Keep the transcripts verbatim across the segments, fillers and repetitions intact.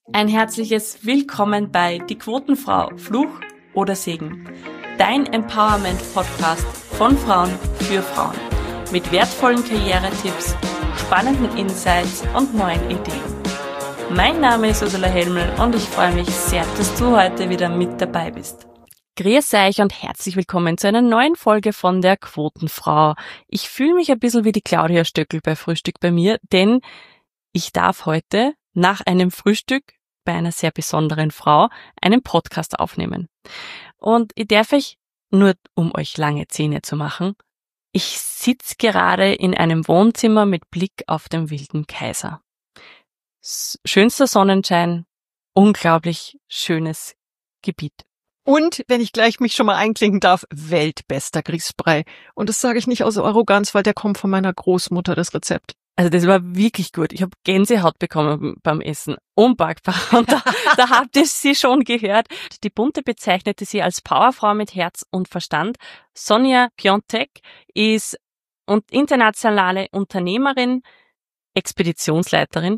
Ein herzliches Willkommen bei Die Quotenfrau, Fluch oder Segen. Dein Empowerment-Podcast von Frauen für Frauen. Mit wertvollen Karrieretipps, spannenden Insights und neuen Ideen. Mein Name ist Ursula Helmel und ich freue mich sehr, dass du heute wieder mit dabei bist. Grüß euch und herzlich willkommen zu einer neuen Folge von der Quotenfrau. Ich fühle mich ein bisschen wie die Claudia Stöckl bei Frühstück bei mir, denn ich darf heute nach einem Frühstück bei einer sehr besonderen Frau einen Podcast aufnehmen. Und ich darf euch, nur um euch lange Zähne zu machen, ich sitze gerade in einem Wohnzimmer mit Blick auf den Wilden Kaiser. Schönster Sonnenschein, unglaublich schönes Gebiet. Und, wenn ich gleich mich schon mal einklinken darf, weltbester Grießbrei. Und das sage ich nicht aus Arroganz, weil der kommt von meiner Großmutter, das Rezept. Also das war wirklich gut. Ich habe Gänsehaut bekommen beim Essen. Unpackbar. Und da, da habt ihr sie schon gehört. Die Bunte bezeichnete sie als Powerfrau mit Herz und Verstand. Sonja Piontek ist und internationale Unternehmerin, Expeditionsleiterin,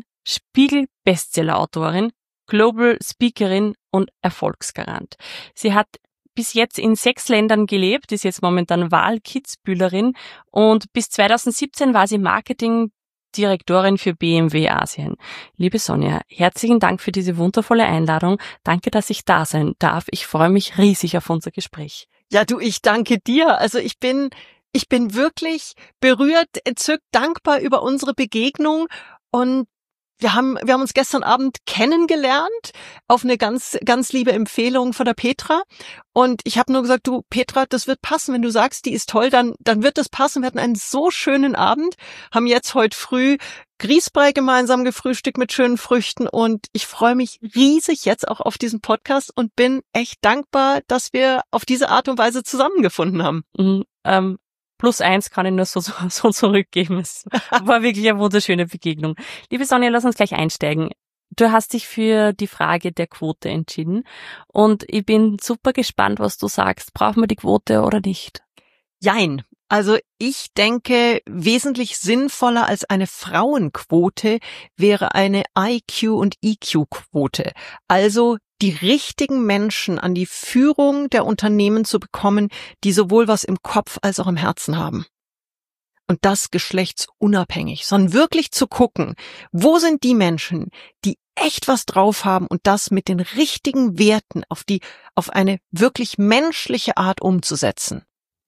Spiegel-Bestseller-Autorin, Global Speakerin und Erfolgsgarant. Sie hat bis jetzt in sechs Ländern gelebt, ist jetzt momentan Wahlkitzbühlerin und bis zweitausendsiebzehn war sie Marketingdirektorin für B M W Asien. Liebe Sonja, herzlichen Dank für diese wundervolle Einladung. Danke, dass ich da sein darf. Ich freue mich riesig auf unser Gespräch. Ja, du, ich danke dir. Also ich bin, ich bin wirklich berührt, entzückt, dankbar über unsere Begegnung und Wir haben, wir haben uns gestern Abend kennengelernt auf eine ganz, ganz liebe Empfehlung von der Petra. Und ich habe nur gesagt, du Petra, das wird passen. Wenn du sagst, die ist toll, dann, dann wird das passen. Wir hatten einen so schönen Abend, haben jetzt heute früh Grießbrei gemeinsam gefrühstückt mit schönen Früchten. Und ich freue mich riesig jetzt auch auf diesen Podcast und bin echt dankbar, dass wir auf diese Art und Weise zusammengefunden haben. Mhm, ähm. Plus eins kann ich nur so, so, so zurückgeben. Es war wirklich eine wunderschöne Begegnung. Liebe Sonja, lass uns gleich einsteigen. Du hast dich für die Frage der Quote entschieden und ich bin super gespannt, was du sagst. Brauchen wir die Quote oder nicht? Jein. Also ich denke, wesentlich sinnvoller als eine Frauenquote wäre eine I Q- und E Q-Quote. Also die richtigen Menschen an die Führung der Unternehmen zu bekommen, die sowohl was im Kopf als auch im Herzen haben. Und das geschlechtsunabhängig, sondern wirklich zu gucken, wo sind die Menschen, die echt was drauf haben und das mit den richtigen Werten auf die, auf eine wirklich menschliche Art umzusetzen.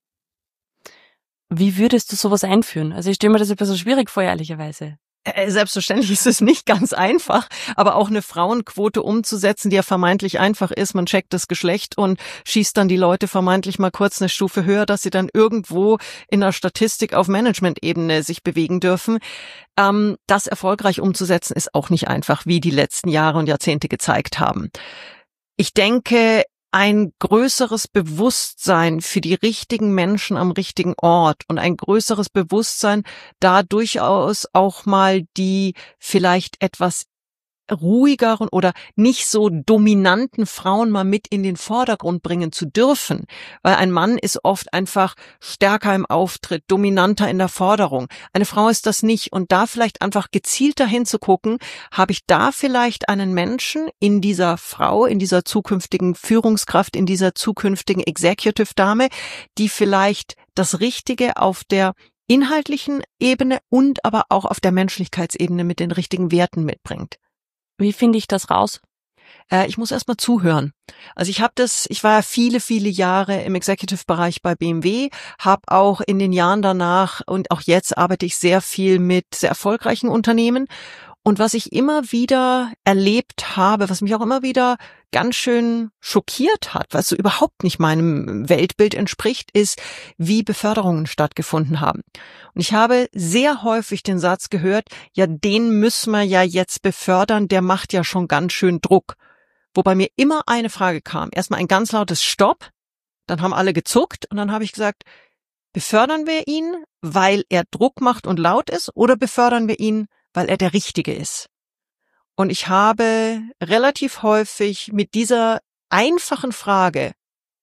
Wie würdest du sowas einführen? Also ich stelle mir das ein bisschen schwierig vor, ehrlicherweise. Selbstverständlich ist es nicht ganz einfach, aber auch eine Frauenquote umzusetzen, die ja vermeintlich einfach ist. Man checkt das Geschlecht und schießt dann die Leute vermeintlich mal kurz eine Stufe höher, dass sie dann irgendwo in der Statistik auf Management-Ebene sich bewegen dürfen. Ähm, das erfolgreich umzusetzen ist auch nicht einfach, wie die letzten Jahre und Jahrzehnte gezeigt haben. Ich denke, ein größeres Bewusstsein für die richtigen Menschen am richtigen Ort und ein größeres Bewusstsein, da durchaus auch mal die vielleicht etwas ruhigeren oder nicht so dominanten Frauen mal mit in den Vordergrund bringen zu dürfen, weil ein Mann ist oft einfach stärker im Auftritt, dominanter in der Forderung. Eine Frau ist das nicht und da vielleicht einfach gezielter hinzugucken, habe ich da vielleicht einen Menschen in dieser Frau, in dieser zukünftigen Führungskraft, in dieser zukünftigen Executive-Dame, die vielleicht das Richtige auf der inhaltlichen Ebene und aber auch auf der Menschlichkeitsebene mit den richtigen Werten mitbringt. Wie finde ich das raus? Äh, ich muss erstmal zuhören. Also ich habe das, ich war ja viele, viele Jahre im Executive-Bereich bei B M W, habe auch in den Jahren danach und auch jetzt arbeite ich sehr viel mit sehr erfolgreichen Unternehmen. Und was ich immer wieder erlebt habe, was mich auch immer wieder ganz schön schockiert hat, was so überhaupt nicht meinem Weltbild entspricht, ist, wie Beförderungen stattgefunden haben. Und ich habe sehr häufig den Satz gehört, ja, den müssen wir ja jetzt befördern, der macht ja schon ganz schön Druck. Wobei mir immer eine Frage kam. Erstmal ein ganz lautes Stopp, dann haben alle gezuckt und dann habe ich gesagt, befördern wir ihn, weil er Druck macht und laut ist, oder befördern wir ihn, weil er der Richtige ist? Und ich habe relativ häufig mit dieser einfachen Frage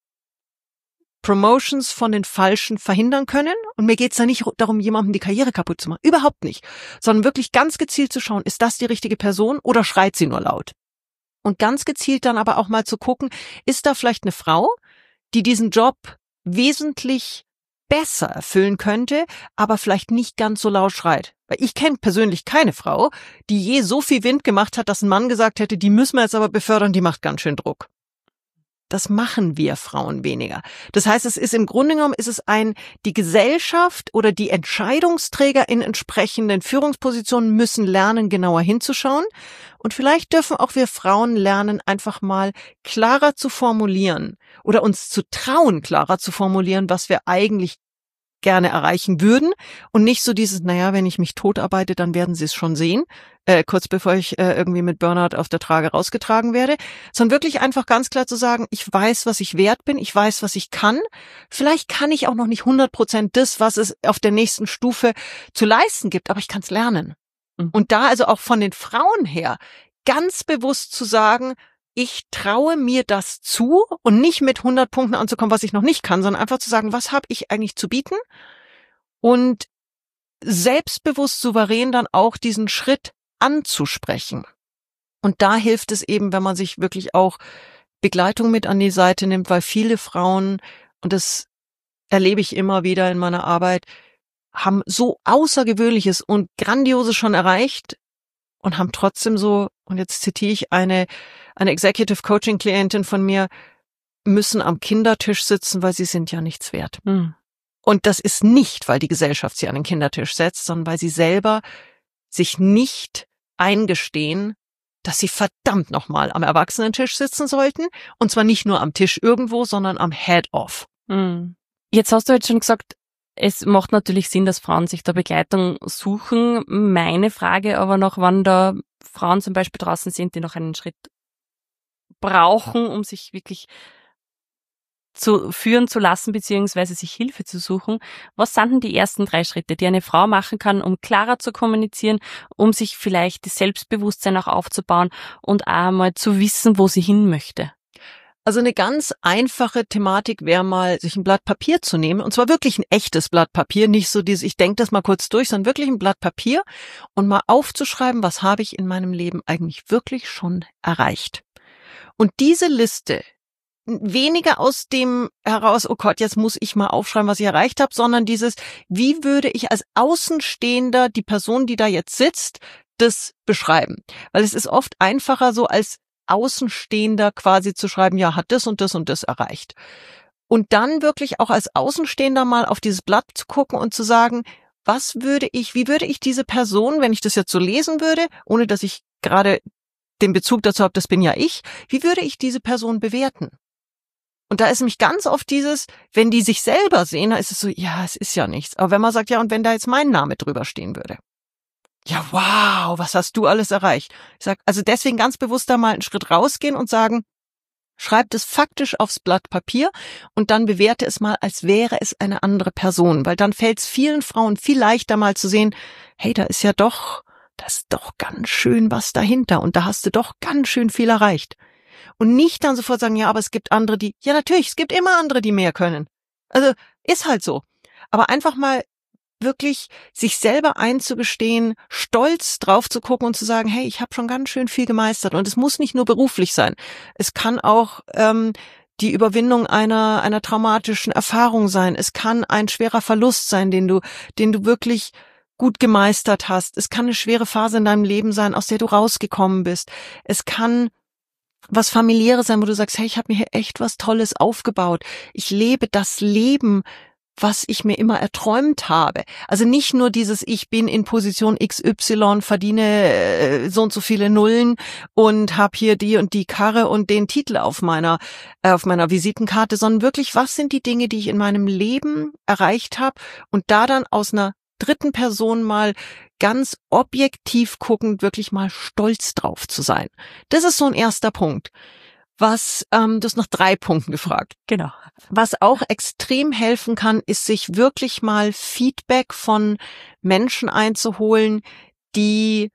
Promotions von den Falschen verhindern können. Und mir geht's da nicht darum, jemandem die Karriere kaputt zu machen. Überhaupt nicht. Sondern wirklich ganz gezielt zu schauen, ist das die richtige Person oder schreit sie nur laut? Und ganz gezielt dann aber auch mal zu gucken, ist da vielleicht eine Frau, die diesen Job wesentlich besser erfüllen könnte, aber vielleicht nicht ganz so laut schreit. Weil ich kenne persönlich keine Frau, die je so viel Wind gemacht hat, dass ein Mann gesagt hätte, die müssen wir jetzt aber befördern, die macht ganz schön Druck. Das machen wir Frauen weniger. Das heißt, es ist im Grunde genommen, ist es ein, die Gesellschaft oder die Entscheidungsträger in entsprechenden Führungspositionen müssen lernen, genauer hinzuschauen. Und vielleicht dürfen auch wir Frauen lernen, einfach mal klarer zu formulieren oder uns zu trauen, klarer zu formulieren, was wir eigentlich gerne erreichen würden und nicht so dieses, naja, wenn ich mich totarbeite, dann werden sie es schon sehen, äh, kurz bevor ich äh, irgendwie mit Burnout auf der Trage rausgetragen werde, sondern wirklich einfach ganz klar zu sagen, ich weiß, was ich wert bin, ich weiß, was ich kann, vielleicht kann ich auch noch nicht hundert Prozent das, was es auf der nächsten Stufe zu leisten gibt, aber ich kann es lernen. Mhm. Und da also auch von den Frauen her ganz bewusst zu sagen, ich traue mir das zu und nicht mit hundert Punkten anzukommen, was ich noch nicht kann, sondern einfach zu sagen, was habe ich eigentlich zu bieten und selbstbewusst souverän dann auch diesen Schritt anzusprechen. Und da hilft es eben, wenn man sich wirklich auch Begleitung mit an die Seite nimmt, weil viele Frauen, und das erlebe ich immer wieder in meiner Arbeit, haben so Außergewöhnliches und Grandioses schon erreicht und haben trotzdem so, und jetzt zitiere ich eine eine Executive Coaching Klientin von mir, müssen am Kindertisch sitzen, weil sie sind ja nichts wert. Mhm. Und das ist nicht, weil die Gesellschaft sie an den Kindertisch setzt, sondern weil sie selber sich nicht eingestehen, dass sie verdammt nochmal am Erwachsenentisch sitzen sollten. Und zwar nicht nur am Tisch irgendwo, sondern am Head-Off. Mhm. Jetzt hast du jetzt schon gesagt, es macht natürlich Sinn, dass Frauen sich da Begleitung suchen. Meine Frage aber noch, wann da Frauen zum Beispiel draußen sind, die noch einen Schritt brauchen, um sich wirklich zu führen zu lassen, beziehungsweise sich Hilfe zu suchen. Was sind denn die ersten drei Schritte, die eine Frau machen kann, um klarer zu kommunizieren, um sich vielleicht das Selbstbewusstsein auch aufzubauen und auch mal zu wissen, wo sie hin möchte? Also eine ganz einfache Thematik wäre mal, sich ein Blatt Papier zu nehmen, und zwar wirklich ein echtes Blatt Papier, nicht so dieses, ich denke das mal kurz durch, sondern wirklich ein Blatt Papier und mal aufzuschreiben, was habe ich in meinem Leben eigentlich wirklich schon erreicht. Und diese Liste, weniger aus dem heraus, oh Gott, jetzt muss ich mal aufschreiben, was ich erreicht habe, sondern dieses, wie würde ich als Außenstehender die Person, die da jetzt sitzt, das beschreiben? Weil es ist oft einfacher, so als Außenstehender quasi zu schreiben, ja, hat das und das und das erreicht. Und dann wirklich auch als Außenstehender mal auf dieses Blatt zu gucken und zu sagen, was würde ich, wie würde ich diese Person, wenn ich das jetzt so lesen würde, ohne dass ich gerade den Bezug dazu habe, das bin ja ich, wie würde ich diese Person bewerten? Und da ist nämlich ganz oft dieses, wenn die sich selber sehen, da ist es so, ja, es ist ja nichts. Aber wenn man sagt, ja, und wenn da jetzt mein Name drüber stehen würde, ja, wow, was hast du alles erreicht? Ich sag, also deswegen ganz bewusst da mal einen Schritt rausgehen und sagen, schreibt es faktisch aufs Blatt Papier und dann bewerte es mal, als wäre es eine andere Person, weil dann fällt es vielen Frauen viel leichter mal zu sehen, hey, da ist ja doch, da ist doch ganz schön was dahinter und da hast du doch ganz schön viel erreicht. Und nicht dann sofort sagen, ja, aber es gibt andere, die, ja natürlich, es gibt immer andere, die mehr können. Also ist halt so. Aber einfach mal wirklich sich selber einzugestehen, stolz drauf zu gucken und zu sagen, hey, ich habe schon ganz schön viel gemeistert. Und es muss nicht nur beruflich sein. Es kann auch ähm, die Überwindung einer einer traumatischen Erfahrung sein. Es kann ein schwerer Verlust sein, den du den du wirklich gut gemeistert hast. Es kann eine schwere Phase in deinem Leben sein, aus der du rausgekommen bist. Es kann was Familiäres sein, wo du sagst, hey, ich habe mir hier echt was Tolles aufgebaut. Ich lebe das Leben, was ich mir immer erträumt habe. Also nicht nur dieses, ich bin in Position X Y, verdiene äh, so und so viele Nullen und habe hier die und die Karre und den Titel auf meiner äh, auf meiner Visitenkarte, sondern wirklich, was sind die Dinge, die ich in meinem Leben erreicht habe und da dann aus einer dritten Person mal ganz objektiv guckend wirklich mal stolz drauf zu sein. Das ist so ein erster Punkt. Was, ähm, du hast nach drei Punkten gefragt. Genau. Was auch extrem helfen kann, ist sich wirklich mal Feedback von Menschen einzuholen, die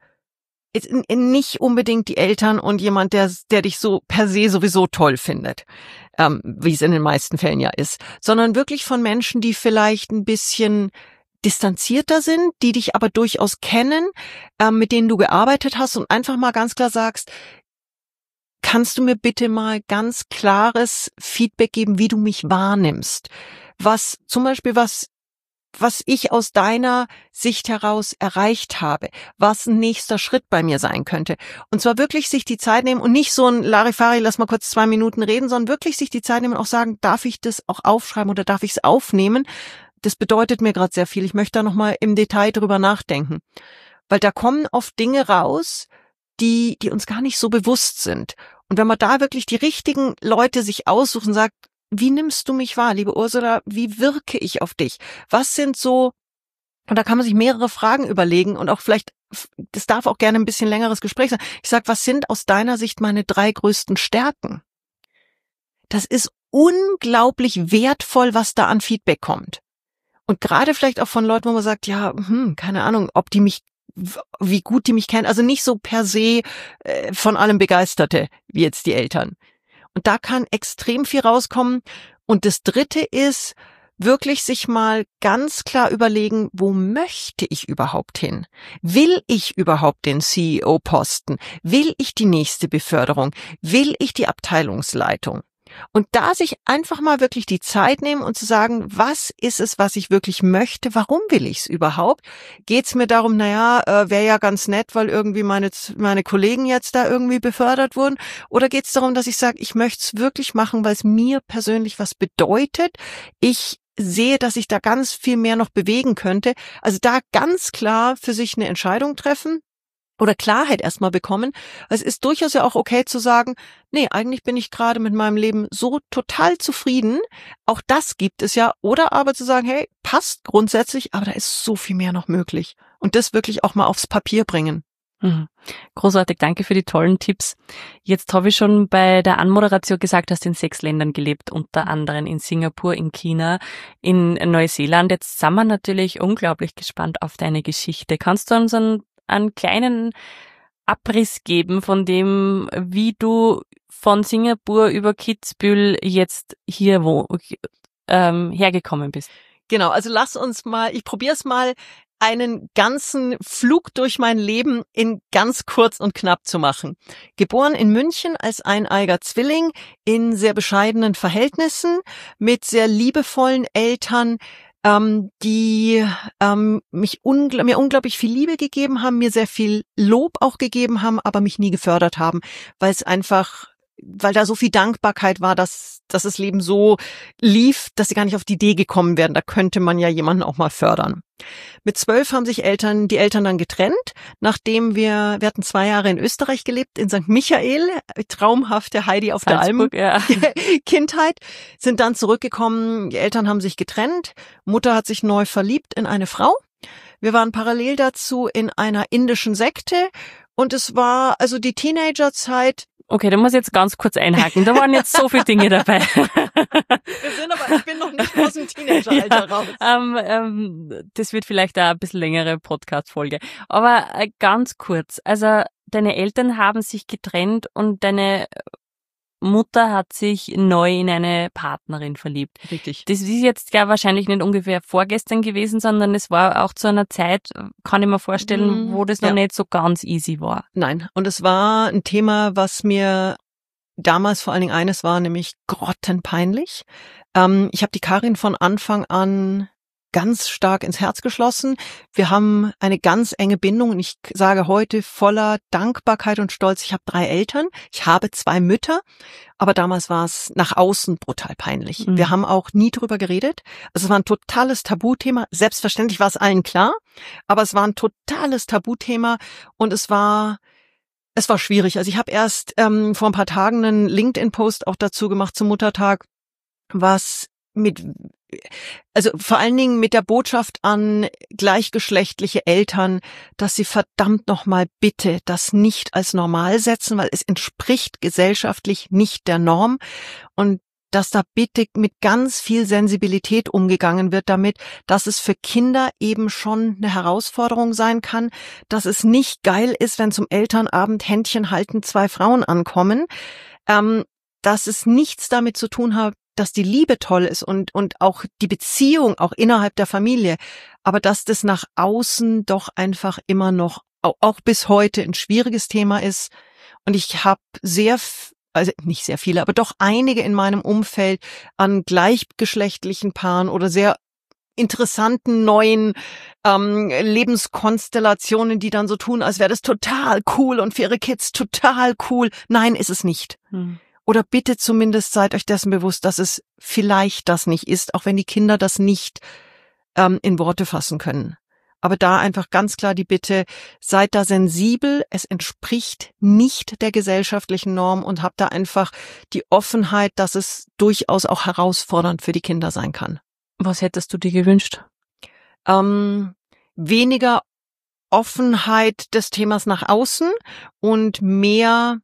nicht unbedingt die Eltern und jemand, der, der dich so per se sowieso toll findet, ähm, wie es in den meisten Fällen ja ist, sondern wirklich von Menschen, die vielleicht ein bisschen distanzierter sind, die dich aber durchaus kennen, äh, mit denen du gearbeitet hast und einfach mal ganz klar sagst, kannst du mir bitte mal ganz klares Feedback geben, wie du mich wahrnimmst? Was zum Beispiel, was was ich aus deiner Sicht heraus erreicht habe, was ein nächster Schritt bei mir sein könnte. Und zwar wirklich sich die Zeit nehmen und nicht so ein Larifari, lass mal kurz zwei Minuten reden, sondern wirklich sich die Zeit nehmen und auch sagen, darf ich das auch aufschreiben oder darf ich es aufnehmen? Das bedeutet mir gerade sehr viel. Ich möchte da nochmal im Detail drüber nachdenken. Weil da kommen oft Dinge raus, die, die uns gar nicht so bewusst sind. Und wenn man da wirklich die richtigen Leute sich aussucht und sagt, wie nimmst du mich wahr, liebe Ursula? Wie wirke ich auf dich? Was sind so, und da kann man sich mehrere Fragen überlegen und auch vielleicht, das darf auch gerne ein bisschen längeres Gespräch sein. Ich sag, was sind aus deiner Sicht meine drei größten Stärken? Das ist unglaublich wertvoll, was da an Feedback kommt. Und gerade vielleicht auch von Leuten, wo man sagt, ja, hm, keine Ahnung, ob die mich, wie gut die mich kennen. Also nicht so per se äh, von allem Begeisterte, wie jetzt die Eltern. Und da kann extrem viel rauskommen. Und das Dritte ist, wirklich sich mal ganz klar überlegen, wo möchte ich überhaupt hin? Will ich überhaupt den C E O-Posten? Will ich die nächste Beförderung? Will ich die Abteilungsleitung? Und da sich einfach mal wirklich die Zeit nehmen und zu sagen, was ist es, was ich wirklich möchte? Warum will ich es überhaupt? Geht es mir darum, naja, äh, wäre ja ganz nett, weil irgendwie meine meine Kollegen jetzt da irgendwie befördert wurden? Oder geht es darum, dass ich sage, ich möchte es wirklich machen, weil es mir persönlich was bedeutet? Ich sehe, dass ich da ganz viel mehr noch bewegen könnte. Also da ganz klar für sich eine Entscheidung treffen. Oder Klarheit erstmal bekommen. Es ist durchaus ja auch okay zu sagen, nee, eigentlich bin ich gerade mit meinem Leben so total zufrieden. Auch das gibt es ja. Oder aber zu sagen, hey, passt grundsätzlich, aber da ist so viel mehr noch möglich. Und das wirklich auch mal aufs Papier bringen. Mhm. Großartig, danke für die tollen Tipps. Jetzt habe ich schon bei der Anmoderation gesagt, du hast in sechs Ländern gelebt, unter anderem in Singapur, in China, in Neuseeland. Jetzt sind wir natürlich unglaublich gespannt auf deine Geschichte. Kannst du uns einen einen kleinen Abriss geben von dem, wie du von Singapur über Kitzbühel jetzt hier wo ähm, hergekommen bist? Genau, also lass uns mal, ich probiere es mal, einen ganzen Flug durch mein Leben in ganz kurz und knapp zu machen. Geboren in München als eineiger Zwilling, in sehr bescheidenen Verhältnissen, mit sehr liebevollen Eltern, ähm, die ähm, mich ungl- mir unglaublich viel Liebe gegeben haben, mir sehr viel Lob auch gegeben haben, aber mich nie gefördert haben, weil es einfach, weil da so viel Dankbarkeit war, dass, dass das Leben so lief, dass sie gar nicht auf die Idee gekommen wären. Da könnte man ja jemanden auch mal fördern. Mit zwölf haben sich Eltern, die Eltern dann getrennt, nachdem wir, wir hatten zwei Jahre in Österreich gelebt, in Sankt Michael, traumhafte Heidi auf der Alm, ja. Kindheit, sind dann zurückgekommen, die Eltern haben sich getrennt, Mutter hat sich neu verliebt in eine Frau. Wir waren parallel dazu in einer indischen Sekte und es war also die Teenagerzeit. Okay, da muss ich jetzt ganz kurz einhaken. Da waren jetzt so viele Dinge dabei. Wir sind aber, ich bin noch nicht aus dem Teenageralter ja, raus. Ähm, ähm, das wird vielleicht auch ein bisschen längere Podcast-Folge. Aber äh, ganz kurz. Also, deine Eltern haben sich getrennt und deine Mutter hat sich neu in eine Partnerin verliebt. Richtig. Das ist jetzt ja wahrscheinlich nicht ungefähr vorgestern gewesen, sondern es war auch zu einer Zeit, kann ich mir vorstellen, Mm, wo das noch ja. nicht so ganz easy war. Nein, und es war ein Thema, was mir damals vor allen Dingen eines war, nämlich grottenpeinlich. Ähm, ich habe die Karin von Anfang an ganz stark ins Herz geschlossen. Wir haben eine ganz enge Bindung und ich sage heute voller Dankbarkeit und Stolz, ich habe drei Eltern, ich habe zwei Mütter, aber damals war es nach außen brutal peinlich. Mhm. Wir haben auch nie drüber geredet. Also es war ein totales Tabuthema. Selbstverständlich war es allen klar, aber es war ein totales Tabuthema und es war es war schwierig. Also ich habe erst ähm, vor ein paar Tagen einen LinkedIn-Post auch dazu gemacht zum Muttertag, was mit also vor allen Dingen mit der Botschaft an gleichgeschlechtliche Eltern, dass sie verdammt nochmal bitte das nicht als normal setzen, weil es entspricht gesellschaftlich nicht der Norm und dass da bitte mit ganz viel Sensibilität umgegangen wird damit, dass es für Kinder eben schon eine Herausforderung sein kann, dass es nicht geil ist, wenn zum Elternabend Händchen halten zwei Frauen ankommen, ähm, dass es nichts damit zu tun hat, dass die Liebe toll ist und und auch die Beziehung auch innerhalb der Familie, aber dass das nach außen doch einfach immer noch auch, auch bis heute ein schwieriges Thema ist. Und ich habe sehr also nicht sehr viele, aber doch einige in meinem Umfeld an gleichgeschlechtlichen Paaren oder sehr interessanten neuen ähm, Lebenskonstellationen, die dann so tun, als wäre das total cool und für ihre Kids total cool. Nein, ist es nicht. Hm. Oder bitte zumindest seid euch dessen bewusst, dass es vielleicht das nicht ist, auch wenn die Kinder das nicht ähm, in Worte fassen können. Aber da einfach ganz klar die Bitte, seid da sensibel, es entspricht nicht der gesellschaftlichen Norm und habt da einfach die Offenheit, dass es durchaus auch herausfordernd für die Kinder sein kann. Was hättest du dir gewünscht? Ähm, weniger Offenheit des Themas nach außen und mehr,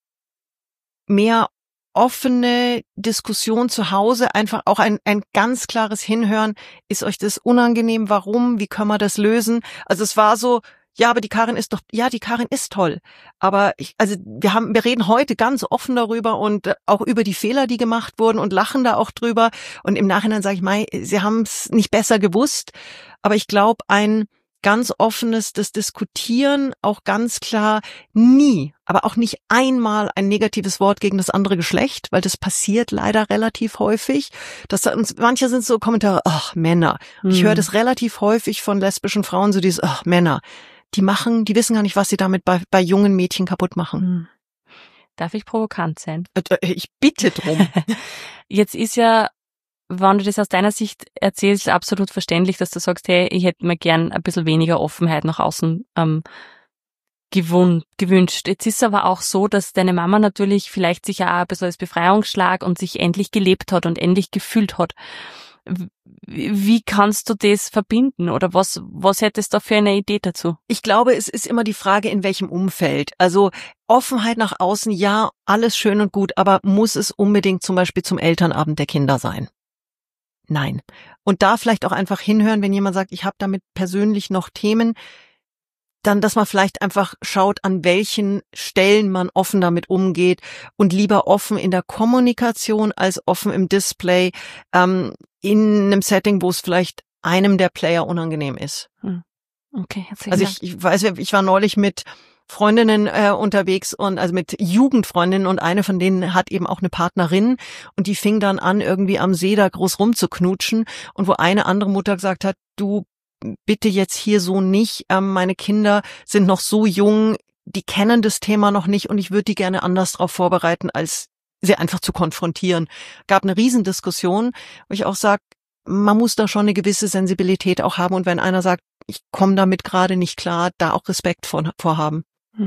mehr offene Diskussion zu Hause, einfach auch ein, ein ganz klares Hinhören. Ist euch das unangenehm? Warum? Wie können wir das lösen? Also es war so, ja, aber die Karin ist doch, ja, die Karin ist toll. Aber ich, also wir haben, wir reden heute ganz offen darüber und auch über die Fehler, die gemacht wurden und lachen da auch drüber. Und im Nachhinein sage ich mal, sie haben es nicht besser gewusst. Aber ich glaube, ein ganz offenes, das Diskutieren, auch ganz klar nie, aber auch nicht einmal ein negatives Wort gegen das andere Geschlecht, weil das passiert leider relativ häufig. Dass da uns, manche sind so Kommentare, ach, Männer. Mhm. Ich höre das relativ häufig von lesbischen Frauen, so dieses, ach, Männer. Die machen, die wissen gar nicht, was sie damit bei, bei jungen Mädchen kaputt machen. Mhm. Darf ich provokant sein? Ich bitte drum. Jetzt ist ja, wenn du das aus deiner Sicht erzählst, absolut verständlich, dass du sagst, hey, ich hätte mir gern ein bisschen weniger Offenheit nach außen ähm, gewun- gewünscht. Jetzt ist es aber auch so, dass deine Mama natürlich vielleicht sich ja auch ein bisschen als Befreiungsschlag und sich endlich gelebt hat und endlich gefühlt hat. Wie kannst du das verbinden oder was, was hättest du da für eine Idee dazu? Ich glaube, es ist immer die Frage, in welchem Umfeld. Also Offenheit nach außen, ja, alles schön und gut, aber muss es unbedingt zum Beispiel zum Elternabend der Kinder sein? Nein. Und da vielleicht auch einfach hinhören, wenn jemand sagt, ich habe damit persönlich noch Themen, dann, dass man vielleicht einfach schaut, an welchen Stellen man offen damit umgeht und lieber offen in der Kommunikation als offen im Display, ähm, in einem Setting, wo es vielleicht einem der Player unangenehm ist. Okay, herzlichen Also Dank. ich, ich weiß, ich war neulich mit Freundinnen äh, unterwegs und also mit Jugendfreundinnen und eine von denen hat eben auch eine Partnerin und die fing dann an, irgendwie am See da groß rumzuknutschen und wo eine andere Mutter gesagt hat, du bitte jetzt hier so nicht, ähm, meine Kinder sind noch so jung, die kennen das Thema noch nicht und ich würde die gerne anders darauf vorbereiten, als sie einfach zu konfrontieren. Gab eine Riesendiskussion, wo ich auch sage, man muss da schon eine gewisse Sensibilität auch haben und wenn einer sagt, ich komme damit gerade nicht klar, da auch Respekt vor, vorhaben. Hm.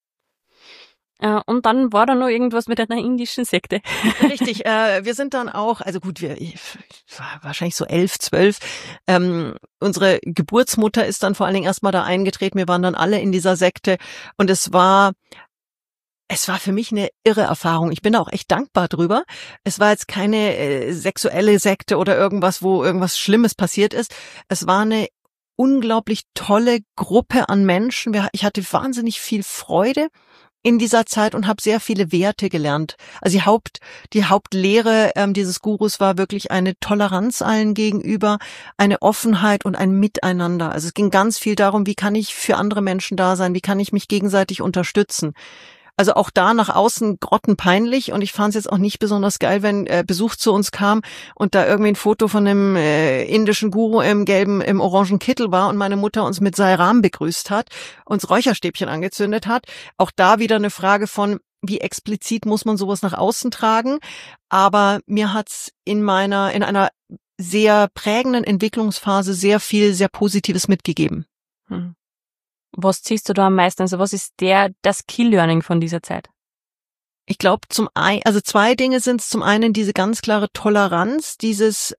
Äh, und dann war da noch irgendwas mit einer indischen Sekte. Richtig, äh, wir sind dann auch, also gut, wir ich, ich war wahrscheinlich so elf, zwölf. Ähm, unsere Geburtsmutter ist dann vor allen Dingen erstmal da eingetreten. Wir waren dann alle in dieser Sekte und es war Es war für mich eine irre Erfahrung. Ich bin da auch echt dankbar drüber. Es war jetzt keine äh, sexuelle Sekte oder irgendwas, wo irgendwas Schlimmes passiert ist. Es war eine unglaublich tolle Gruppe an Menschen. Ich hatte wahnsinnig viel Freude in dieser Zeit und habe sehr viele Werte gelernt. Also die Haupt, die Hauptlehre ähm, dieses Gurus war wirklich eine Toleranz allen gegenüber, eine Offenheit und ein Miteinander. Also es ging ganz viel darum, wie kann ich für andere Menschen da sein, wie kann ich mich gegenseitig unterstützen. Also auch da nach außen grottenpeinlich und ich fand es jetzt auch nicht besonders geil, wenn äh, Besuch zu uns kam und da irgendwie ein Foto von einem äh, indischen Guru im gelben, im orangen Kittel war und meine Mutter uns mit Sairam begrüßt hat, uns Räucherstäbchen angezündet hat. Auch da wieder eine Frage von, wie explizit muss man sowas nach außen tragen? Aber mir hat's in meiner, in einer sehr prägenden Entwicklungsphase sehr viel, sehr Positives mitgegeben. Hm. Was ziehst du da am meisten? Also was ist der das Key-Learning von dieser Zeit? Ich glaube, zum ein, also zwei Dinge sind es. Zum einen diese ganz klare Toleranz, dieses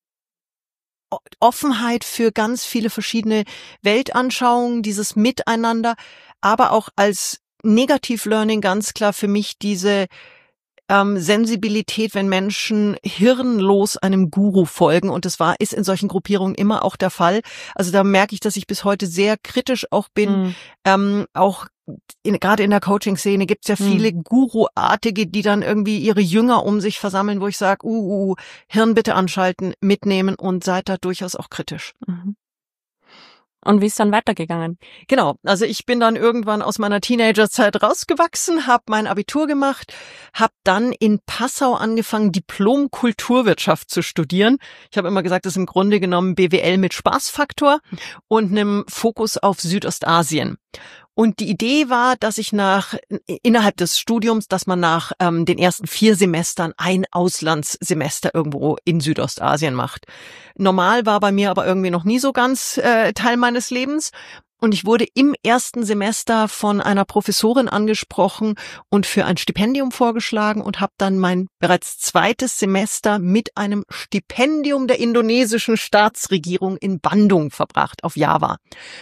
Offenheit für ganz viele verschiedene Weltanschauungen, dieses Miteinander, aber auch als Negativ-Learning ganz klar für mich diese ähm, Sensibilität, wenn Menschen hirnlos einem Guru folgen. Und das war, ist in solchen Gruppierungen immer auch der Fall. Also da merke ich, dass ich bis heute sehr kritisch auch bin. Mhm. Ähm, auch in, gerade in der Coaching-Szene gibt es ja viele mhm. Guru-artige, die dann irgendwie ihre Jünger um sich versammeln, wo ich sage, uh, uh, Hirn bitte anschalten, mitnehmen und seid da durchaus auch kritisch. Mhm. Und wie ist dann weitergegangen? Genau, also ich bin dann irgendwann aus meiner Teenagerzeit rausgewachsen, habe mein Abitur gemacht, habe dann in Passau angefangen, Diplom-Kulturwirtschaft zu studieren. Ich habe immer gesagt, das ist im Grunde genommen B W L mit Spaßfaktor und einem Fokus auf Südostasien. Und die Idee war, dass ich nach innerhalb des Studiums, dass man nach ähm, den ersten vier Semestern ein Auslandssemester irgendwo in Südostasien macht. Normal war bei mir aber irgendwie noch nie so ganz äh, Teil meines Lebens. Und ich wurde im ersten Semester von einer Professorin angesprochen und für ein Stipendium vorgeschlagen und habe dann mein bereits zweites Semester mit einem Stipendium der indonesischen Staatsregierung in Bandung verbracht, auf Java.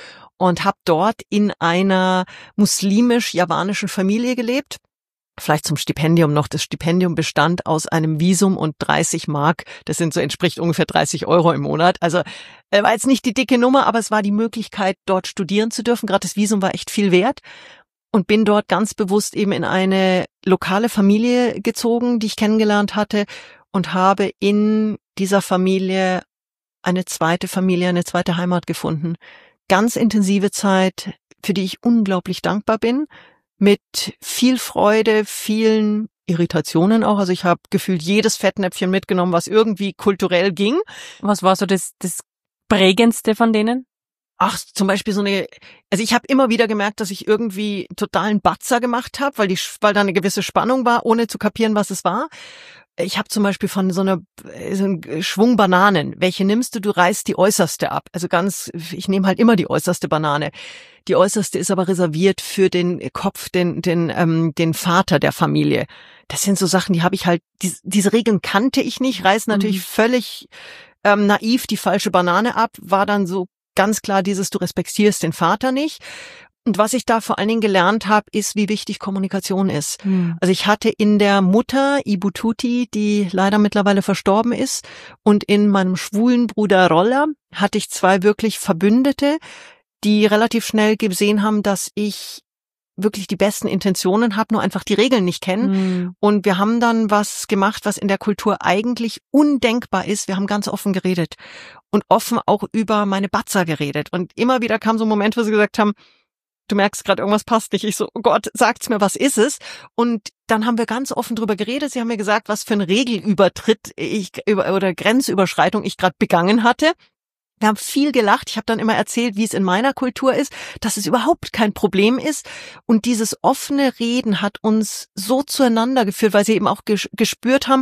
Und habe dort in einer muslimisch-javanischen Familie gelebt. Vielleicht zum Stipendium noch. Das Stipendium bestand aus einem Visum und dreißig Mark. Das sind so, entspricht ungefähr dreißig Euro im Monat. Also äh, war jetzt nicht die dicke Nummer, aber es war die Möglichkeit, dort studieren zu dürfen. Gerade das Visum war echt viel wert. Und bin dort ganz bewusst eben in eine lokale Familie gezogen, die ich kennengelernt hatte. Und habe in dieser Familie eine zweite Familie, eine zweite Heimat gefunden. Ganz intensive Zeit, für die ich unglaublich dankbar bin, mit viel Freude, vielen Irritationen auch. Also ich habe gefühlt jedes Fettnäpfchen mitgenommen, was irgendwie kulturell ging. Was war so das, das Prägendste von denen? Ach, zum Beispiel so eine, also ich habe immer wieder gemerkt, dass ich irgendwie totalen Batzer gemacht habe, weil die, weil da eine gewisse Spannung war, ohne zu kapieren, was es war. Ich habe zum Beispiel von so einer so einem Schwung Bananen. Welche nimmst du? Du reißt die äußerste ab. Also ganz, ich nehme halt immer die äußerste Banane. Die äußerste ist aber reserviert für den Kopf, den den ähm, den Vater der Familie. Das sind so Sachen, die habe ich halt. Die, diese Regeln kannte ich nicht. Reiß natürlich mhm. völlig ähm, naiv die falsche Banane ab. War dann so ganz klar dieses: Du respektierst den Vater nicht. Und was ich da vor allen Dingen gelernt habe, ist, wie wichtig Kommunikation ist. Mhm. Also ich hatte in der Mutter Ibu Tuti, die leider mittlerweile verstorben ist, und in meinem schwulen Bruder Roller hatte ich zwei wirklich Verbündete, die relativ schnell gesehen haben, dass ich wirklich die besten Intentionen habe, nur einfach die Regeln nicht kenne. Mhm. Und wir haben dann was gemacht, was in der Kultur eigentlich undenkbar ist. Wir haben ganz offen geredet und offen auch über meine Batzer geredet. Und immer wieder kam so ein Moment, wo sie gesagt haben: Du merkst gerade, irgendwas passt nicht. Ich so: Oh Gott, sagt's mir, was ist es? Und dann haben wir ganz offen drüber geredet. Sie haben mir gesagt, was für ein Regelübertritt ich oder Grenzüberschreitung ich gerade begangen hatte. Wir haben viel gelacht. Ich habe dann immer erzählt, wie es in meiner Kultur ist, dass es überhaupt kein Problem ist. Und dieses offene Reden hat uns so zueinander geführt, weil sie eben auch gespürt haben,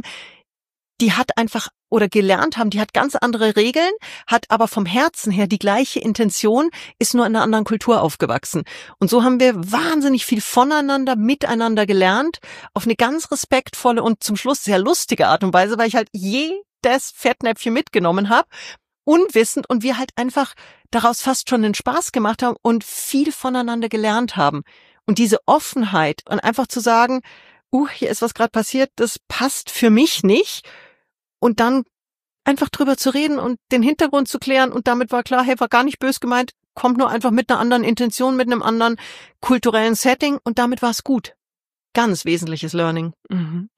die hat einfach oder gelernt haben, die hat ganz andere Regeln, hat aber vom Herzen her die gleiche Intention, ist nur in einer anderen Kultur aufgewachsen. Und so haben wir wahnsinnig viel voneinander, miteinander gelernt, auf eine ganz respektvolle und zum Schluss sehr lustige Art und Weise, weil ich halt jedes Fettnäpfchen mitgenommen habe, unwissend, und wir halt einfach daraus fast schon einen Spaß gemacht haben und viel voneinander gelernt haben. Und diese Offenheit und einfach zu sagen: Uh, hier ist was gerade passiert, das passt für mich nicht. Und dann einfach drüber zu reden und den Hintergrund zu klären. Und damit war klar, hey, war gar nicht böse gemeint, kommt nur einfach mit einer anderen Intention, mit einem anderen kulturellen Setting. Und damit war es gut. Ganz wesentliches Learning. Mhm.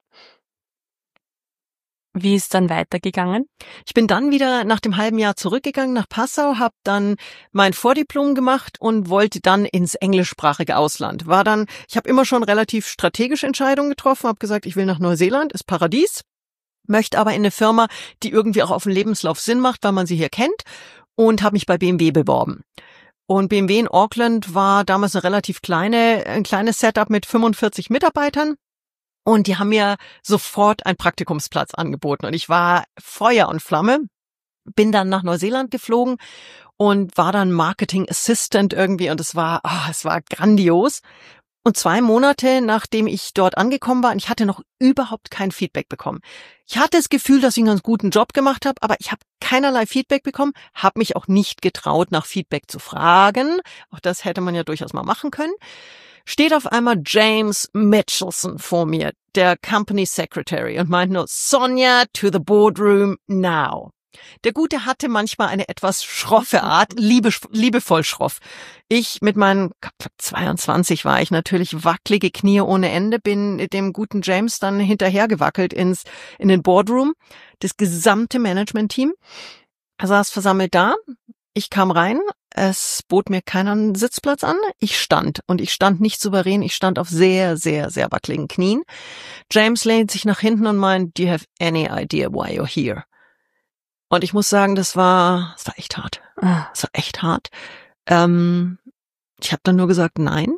Wie ist dann weitergegangen? Ich bin dann wieder nach dem halben Jahr zurückgegangen nach Passau, habe dann mein Vordiplom gemacht und wollte dann ins englischsprachige Ausland. War dann, ich habe immer schon relativ strategische Entscheidungen getroffen, habe gesagt, ich will nach Neuseeland, ist Paradies, möchte aber in eine Firma, die irgendwie auch auf dem Lebenslauf Sinn macht, weil man sie hier kennt, und habe mich bei B M W beworben. Und B M W in Auckland war damals eine relativ kleine, ein kleines Setup mit fünfundvierzig Mitarbeitern. Und die haben mir sofort einen Praktikumsplatz angeboten. Und ich war Feuer und Flamme, bin dann nach Neuseeland geflogen und war dann Marketing Assistant irgendwie. Und es war, oh, es war grandios. Und zwei Monate, nachdem ich dort angekommen war, und ich hatte noch überhaupt kein Feedback bekommen. Ich hatte das Gefühl, dass ich einen ganz guten Job gemacht habe, aber ich habe keinerlei Feedback bekommen, habe mich auch nicht getraut, nach Feedback zu fragen. Auch das hätte man ja durchaus mal machen können. Steht auf einmal James Mitchelson vor mir, der Company Secretary, und meint nur: Sonja, to the boardroom now. Der Gute hatte manchmal eine etwas schroffe Art, liebe, liebevoll schroff. Ich mit meinen zweiundzwanzig war ich natürlich wackelige Knie ohne Ende, bin dem guten James dann hinterhergewackelt ins in den Boardroom. Das gesamte Management-Team saß versammelt da. Ich kam rein Es bot mir keinen Sitzplatz an. Ich stand und ich stand nicht souverän. Ich stand auf sehr, sehr, sehr wackeligen Knien. James lehnt sich nach hinten und meint, do you have any idea why you're here? Und ich muss sagen, das war, das war echt hart. Das war echt hart. Ähm, ich habe dann nur gesagt, nein.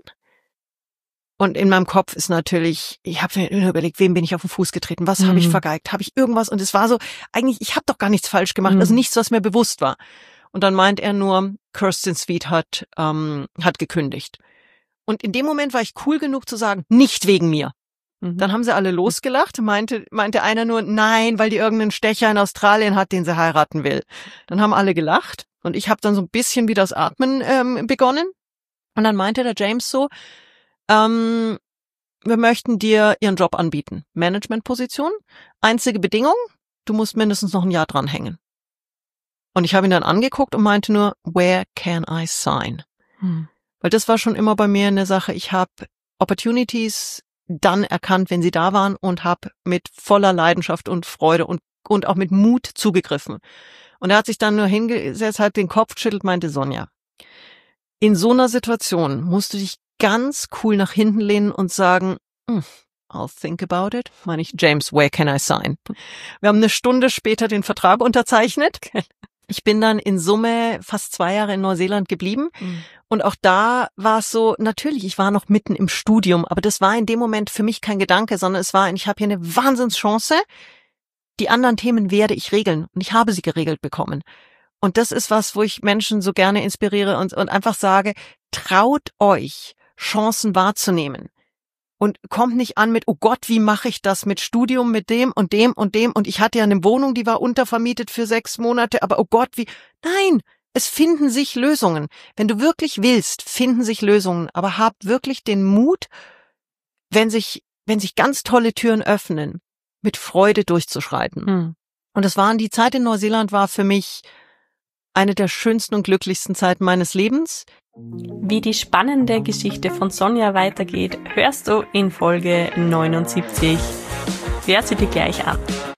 Und in meinem Kopf ist natürlich, ich habe mir überlegt, wem bin ich auf den Fuß getreten? Was mhm. habe ich vergeigt? Habe ich irgendwas? Und es war so, eigentlich, ich habe doch gar nichts falsch gemacht. Mhm. Also nichts, was mir bewusst war. Und dann meint er nur, Kirsten Sweet hat, ähm, hat gekündigt. Und in dem Moment war ich cool genug zu sagen, nicht wegen mir. Mhm. Dann haben sie alle losgelacht, meinte, meinte einer nur, nein, weil die irgendeinen Stecher in Australien hat, den sie heiraten will. Dann haben alle gelacht und ich habe dann so ein bisschen wie das Atmen ähm, begonnen. Und dann meinte der James so, ähm, wir möchten dir ihren Job anbieten. Managementposition. Einzige Bedingung, du musst mindestens noch ein Jahr dranhängen. Und ich habe ihn dann angeguckt und meinte nur, where can I sign? Hm. Weil das war schon immer bei mir eine Sache. Ich habe Opportunities dann erkannt, wenn sie da waren und habe mit voller Leidenschaft und Freude und, und auch mit Mut zugegriffen. Und er hat sich dann nur hingesetzt, hat den Kopf geschüttelt, meinte, Sonja, in so einer Situation musst du dich ganz cool nach hinten lehnen und sagen, I'll think about it. Meine ich, James, where can I sign? Wir haben eine Stunde später den Vertrag unterzeichnet. Ich bin dann in Summe fast zwei Jahre in Neuseeland geblieben. Mhm. Und auch da war es so, natürlich, ich war noch mitten im Studium, aber das war in dem Moment für mich kein Gedanke, sondern es war, ich habe hier eine Wahnsinnschance. Die anderen Themen werde ich regeln. Und ich habe sie geregelt bekommen. Und das ist was, wo ich Menschen so gerne inspiriere und, und einfach sage, traut euch, Chancen wahrzunehmen. Und kommt nicht an mit, oh Gott, wie mache ich das mit Studium, mit dem und dem und dem. Und ich hatte ja eine Wohnung, die war untervermietet für sechs Monate, aber oh Gott, wie... Nein, es finden sich Lösungen. Wenn du wirklich willst, finden sich Lösungen. Aber hab wirklich den Mut, wenn sich, wenn sich ganz tolle Türen öffnen, mit Freude durchzuschreiten. Hm. Und es waren, die Zeit in Neuseeland war für mich eine der schönsten und glücklichsten Zeiten meines Lebens. Wie die spannende Geschichte von Sonja weitergeht, hörst du in Folge neunundsiebzig. Hör sie dir gleich an.